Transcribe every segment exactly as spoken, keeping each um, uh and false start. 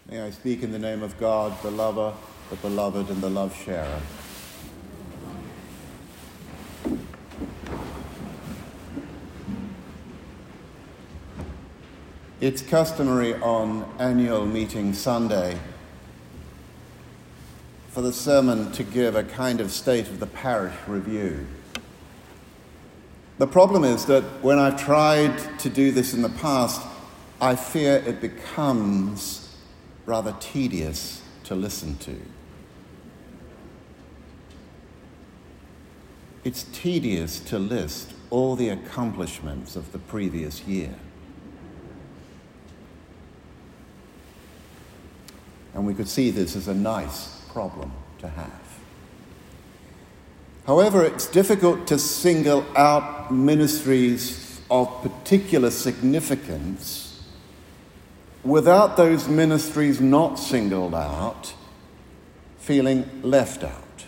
May I speak in the name of God, the lover, the beloved, and the love-sharer. It's customary on annual meeting Sunday for the sermon to give a kind of state of the parish review. The problem is that when I've tried to do this in the past, I fear it becomes rather tedious to listen to. It's tedious to list all the accomplishments of the previous year. And we could see this as a nice problem to have. However, it's difficult to single out ministries of particular significance without those ministries not singled out feeling left out.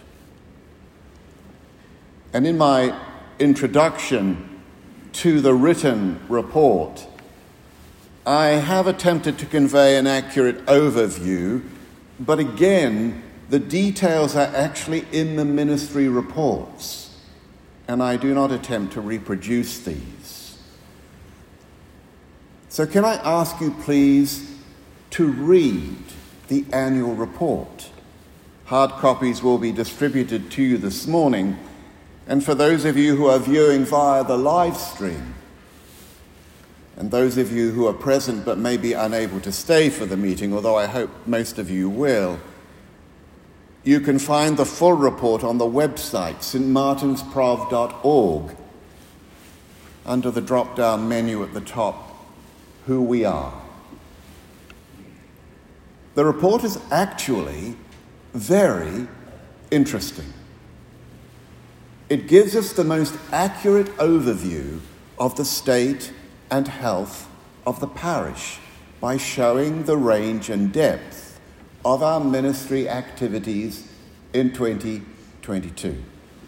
And in my introduction to the written report, I have attempted to convey an accurate overview, but again, the details are actually in the ministry reports, and I do not attempt to reproduce these. So can I ask you please to read the annual report? Hard copies will be distributed to you this morning, and for those of you who are viewing via the live stream, and those of you who are present but may be unable to stay for the meeting, although I hope most of you will, you can find the full report on the website, st martins prov dot org, under the drop-down menu at the top, Who We Are. The report is actually very interesting. It gives us the most accurate overview of the state and health of the parish by showing the range and depth of our ministry activities in twenty twenty-two.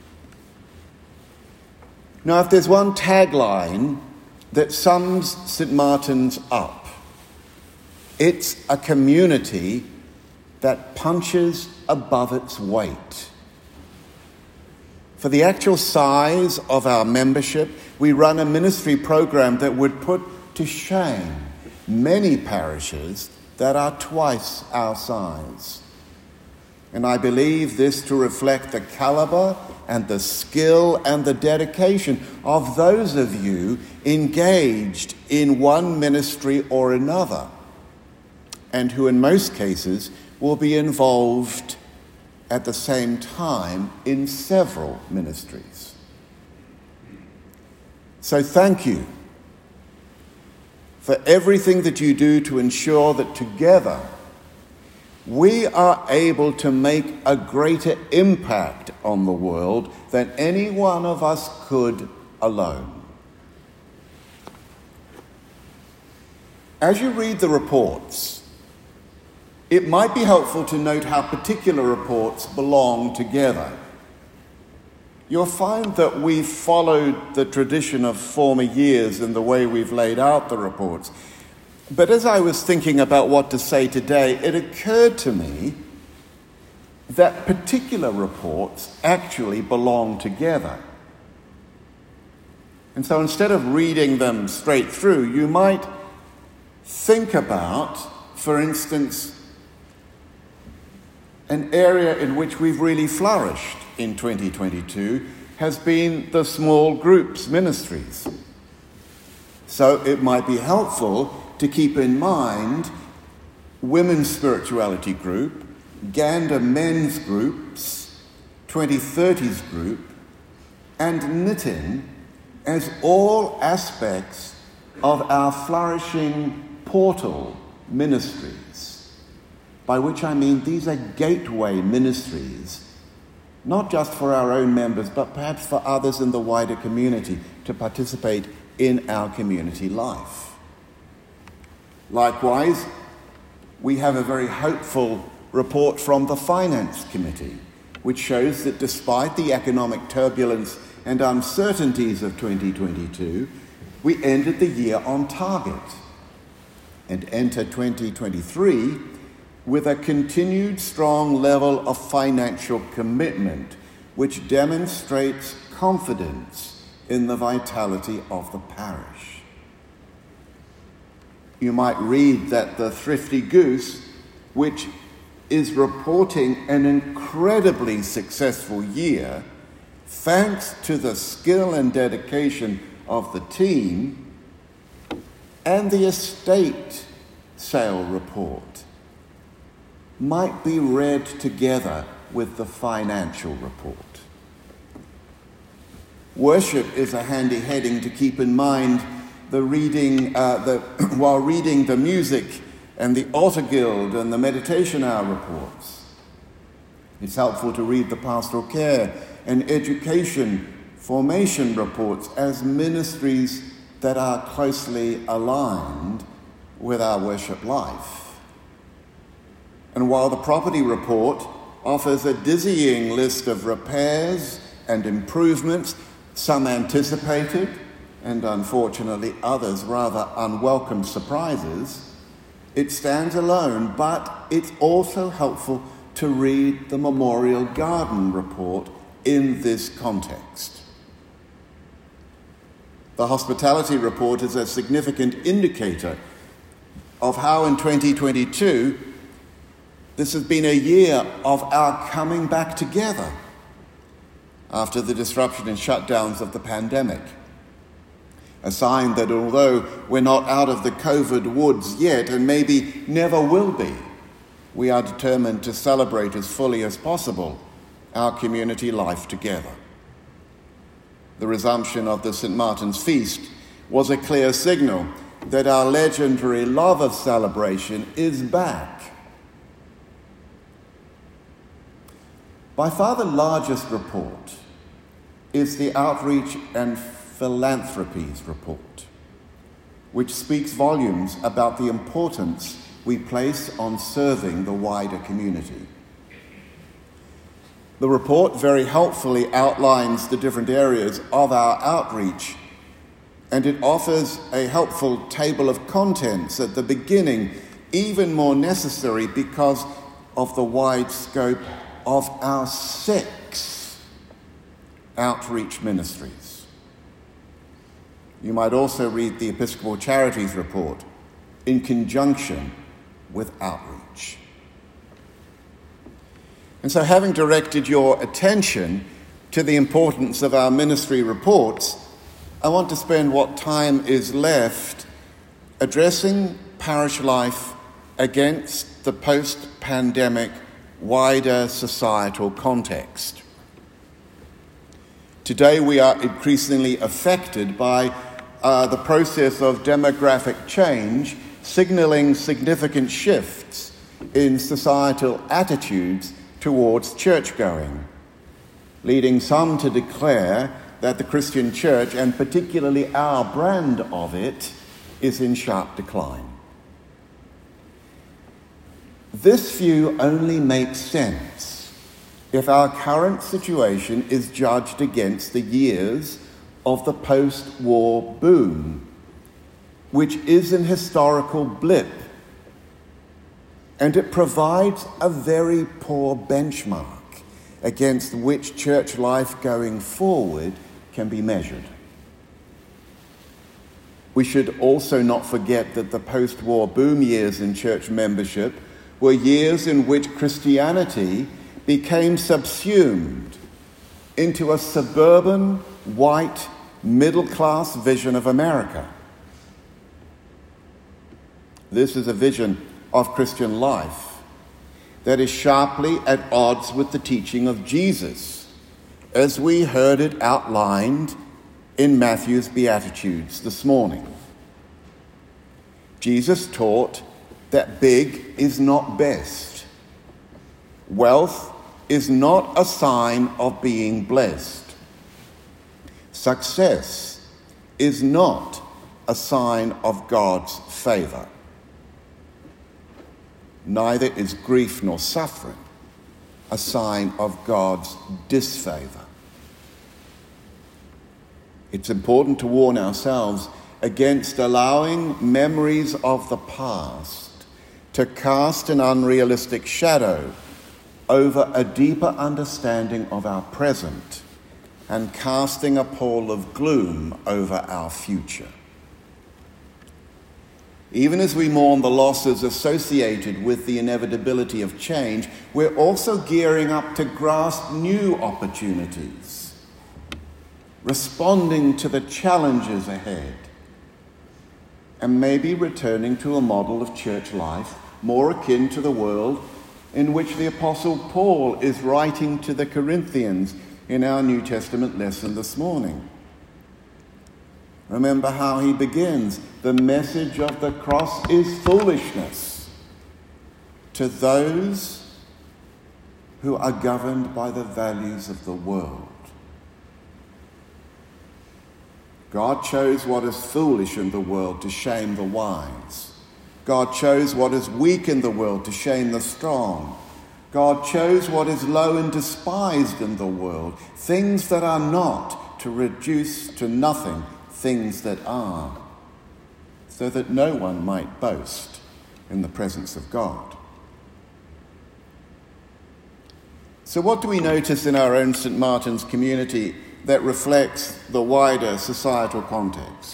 Now, if there's one tagline that sums St Martin's up, it's a community that punches above its weight. For the actual size of our membership, we run a ministry program that would put to shame many parishes that are twice our size. And I believe this to reflect the caliber and the skill and the dedication of those of you engaged in one ministry or another, and who in most cases will be involved at the same time in several ministries. So thank you for everything that you do to ensure that together we are able to make a greater impact on the world than any one of us could alone. As you read the reports, it might be helpful to note how particular reports belong together. You'll find that we've followed the tradition of former years in the way we've laid out the reports. But as I was thinking about what to say today, it occurred to me that particular reports actually belong together. And so instead of reading them straight through, you might think about, for instance, an area in which we've really flourished in twenty twenty-two has been the small groups ministries. So it might be helpful to keep in mind Women's Spirituality Group, Gander Men's Groups, twenty thirties Group, and Knitting as all aspects of our flourishing portal ministries, by which I mean these are gateway ministries, not just for our own members, but perhaps for others in the wider community to participate in our community life. Likewise, we have a very hopeful report from the Finance Committee, which shows that despite the economic turbulence and uncertainties of twenty twenty-two, we ended the year on target and enter twenty twenty-three with a continued strong level of financial commitment, which demonstrates confidence in the vitality of the parish. You might read that the Thrifty Goose, which is reporting an incredibly successful year, thanks to the skill and dedication of the team, and the estate sale report might be read together with the financial report. Worship is a handy heading to keep in mind the reading, uh, the, while reading the music and the altar guild and the meditation hour reports. It's helpful to read the pastoral care and education formation reports as ministries that are closely aligned with our worship life. And while the property report offers a dizzying list of repairs and improvements, some anticipated and unfortunately others rather unwelcome surprises, it stands alone, but it's also helpful to read the Memorial Garden report in this context. The hospitality report is a significant indicator of how in twenty twenty-two this has been a year of our coming back together after the disruption and shutdowns of the pandemic. A sign that although we're not out of the COVID woods yet, and maybe never will be, we are determined to celebrate as fully as possible our community life together. The resumption of the Saint Martin's Feast was a clear signal that our legendary love of celebration is back. By far the largest report is the Outreach and Philanthropies report, which speaks volumes about the importance we place on serving the wider community. The report very helpfully outlines the different areas of our outreach, and it offers a helpful table of contents at the beginning, even more necessary because of the wide scope of our six outreach ministries. You might also read the Episcopal Charities report in conjunction with outreach. And so, having directed your attention to the importance of our ministry reports, I want to spend what time is left addressing parish life against the post-pandemic wider societal context. Today we are increasingly affected by uh, the process of demographic change, signalling significant shifts in societal attitudes towards church-going, leading some to declare that the Christian church, and particularly our brand of it, is in sharp decline. This view only makes sense if our current situation is judged against the years of the post-war boom, which is an historical blip, and it provides a very poor benchmark against which church life going forward can be measured. We should also not forget that the post-war boom years in church membership were years in which Christianity became subsumed into a suburban, white, middle-class vision of America. This is a vision of Christian life that is sharply at odds with the teaching of Jesus, as we heard it outlined in Matthew's Beatitudes this morning. Jesus taught that big is not best. Wealth is not a sign of being blessed. Success is not a sign of God's favor. Neither is grief nor suffering a sign of God's disfavor. It's important to warn ourselves against allowing memories of the past to cast an unrealistic shadow over a deeper understanding of our present and casting a pall of gloom over our future. Even as we mourn the losses associated with the inevitability of change, we're also gearing up to grasp new opportunities, responding to the challenges ahead, and maybe returning to a model of church life more akin to the world in which the Apostle Paul is writing to the Corinthians in our New Testament lesson this morning. Remember how he begins. The message of the cross is foolishness to those who are governed by the values of the world. God chose what is foolish in the world to shame the wise. God chose what is weak in the world to shame the strong. God chose what is low and despised in the world, things that are not, to reduce to nothing things that are, so that no one might boast in the presence of God. So what do we notice in our own Saint Martin's community that reflects the wider societal context?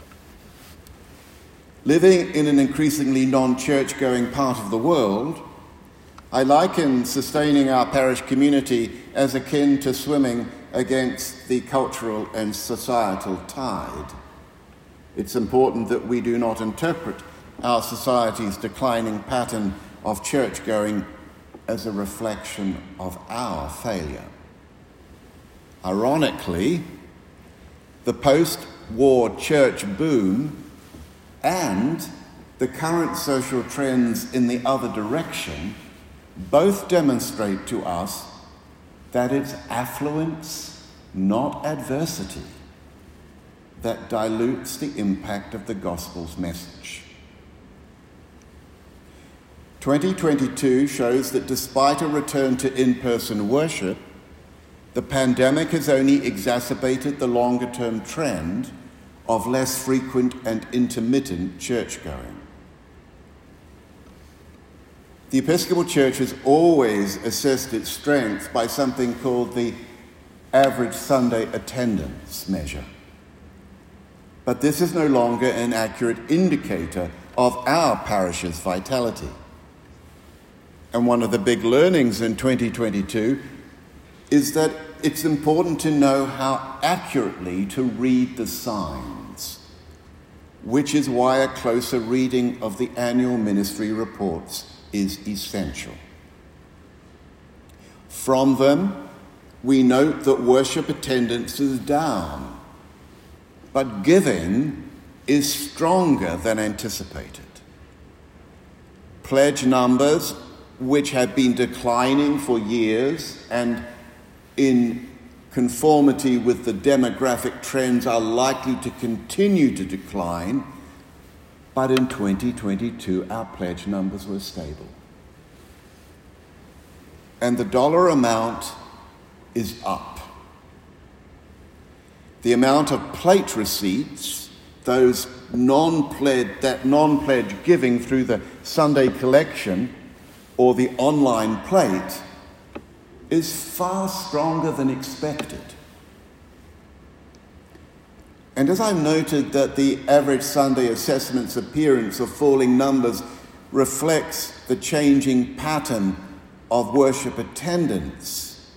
Living in an increasingly non-church-going part of the world, I liken sustaining our parish community as akin to swimming against the cultural and societal tide. It's important that we do not interpret our society's declining pattern of church-going as a reflection of our failure. Ironically, the post-war church boom and the current social trends in the other direction both demonstrate to us that it's affluence, not adversity, that dilutes the impact of the gospel's message. twenty twenty-two shows that despite a return to in-person worship, the pandemic has only exacerbated the longer-term trend of less frequent and intermittent church-going. The Episcopal Church has always assessed its strength by something called the average Sunday attendance measure. But this is no longer an accurate indicator of our parish's vitality. And one of the big learnings in twenty twenty-two is that it's important to know how accurately to read the signs, which is why a closer reading of the annual ministry reports is essential. From them, we note that worship attendance is down, but giving is stronger than anticipated. Pledge numbers, which have been declining for years and in conformity with the demographic trends are likely to continue to decline, but in twenty twenty-two our pledge numbers were stable. And the dollar amount is up. The amount of plate receipts, those non-pledge, that non-pledge giving through the Sunday collection or the online plate, is far stronger than expected. And as I've noted that the average Sunday assessment's appearance of falling numbers reflects the changing pattern of worship attendance,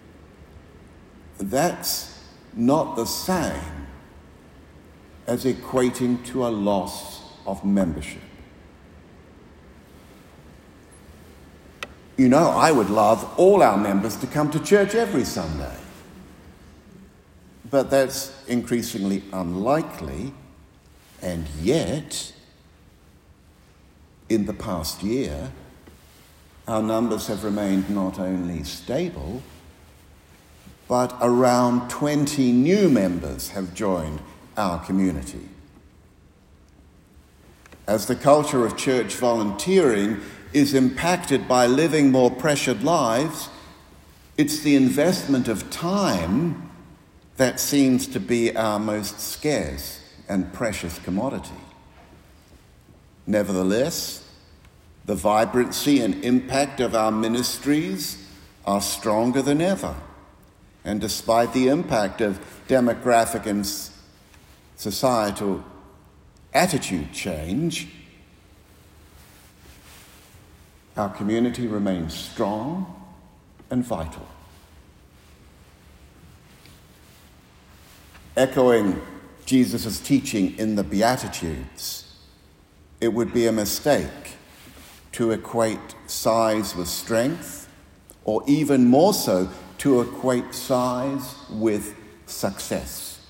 that's not the same as equating to a loss of membership. You know, I would love all our members to come to church every Sunday. But that's increasingly unlikely, and yet, in the past year, our numbers have remained not only stable, but around twenty new members have joined our community. As the culture of church volunteering is impacted by living more pressured lives, it's the investment of time that seems to be our most scarce and precious commodity. Nevertheless, The vibrancy and impact of our ministries are stronger than ever. And despite the impact of demographic and societal attitude change, our community remains strong and vital. Echoing Jesus' teaching in the Beatitudes, it would be a mistake to equate size with strength, or even more so, to equate size with success.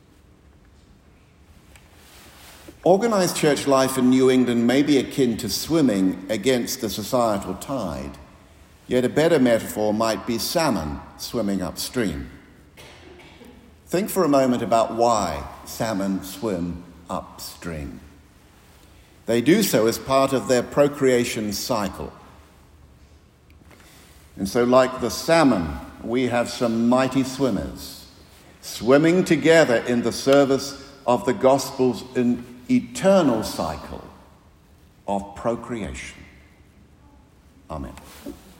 Organised church life in New England may be akin to swimming against the societal tide, yet a better metaphor might be salmon swimming upstream. Think for a moment about why salmon swim upstream. They do so as part of their procreation cycle. And so, like the salmon, we have some mighty swimmers swimming together in the service of the gospel's eternal cycle of procreation. Amen.